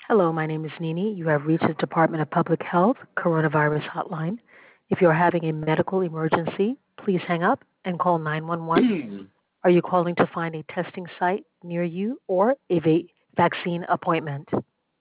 Hello, my name is Nini. You have reached the Department of Public Health Coronavirus Hotline. If you are having a medical emergency, please hang up and call 911. Are you calling to find a testing site near you or a vaccine appointment?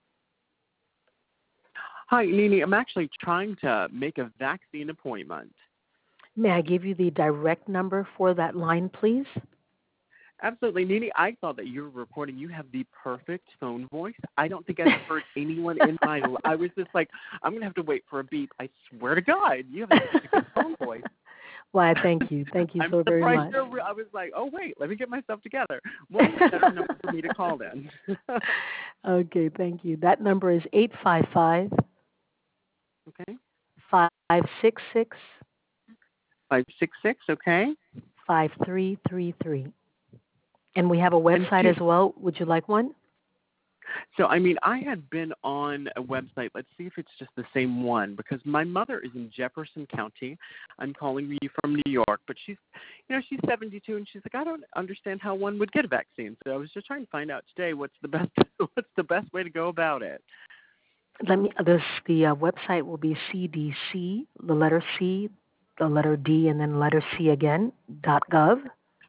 Hi, Nini. I'm actually trying to make a vaccine appointment. May I give you the direct number for that line, please? Absolutely, Nini. I thought that you were reporting. You have the perfect phone voice. I don't think I've heard anyone in my life. I was just like, I'm going to have to wait for a beep. I swear to God, you have such a good phone voice. Why, thank you. Thank you I'm so very surprised much. I was like, oh, wait, let me get myself together. What's a better number for me to call then? Okay, thank you. That number is 855 Okay. 566 566, okay. 5333. And we have a And website as well. Would you like one? so, I mean, I had been on a website. Let's see if it's just the same one because my mother is in Jefferson County. I'm calling you from New York, but she's 72 and she's like, I don't understand how one would get a vaccine. So I was just trying to find out today what's the best way to go about it. The website will be CDC, the letter C, the letter D, and then letter C again, .gov.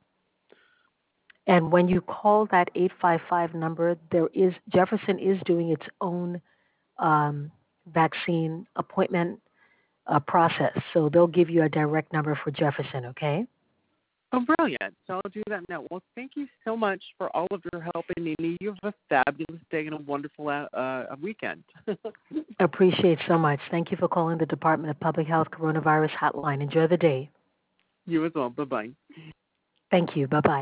And when you call that 855 number, Jefferson is doing its own vaccine appointment process. So they'll give you a direct number for Jefferson, okay? Oh, brilliant. So I'll do that now. Well, thank you so much for all of your help, and Nini, you have a fabulous day and a wonderful weekend. Appreciate so much. Thank you for calling the Department of Public Health Coronavirus Hotline. Enjoy the day. You as well. Bye-bye. Thank you. Bye-bye.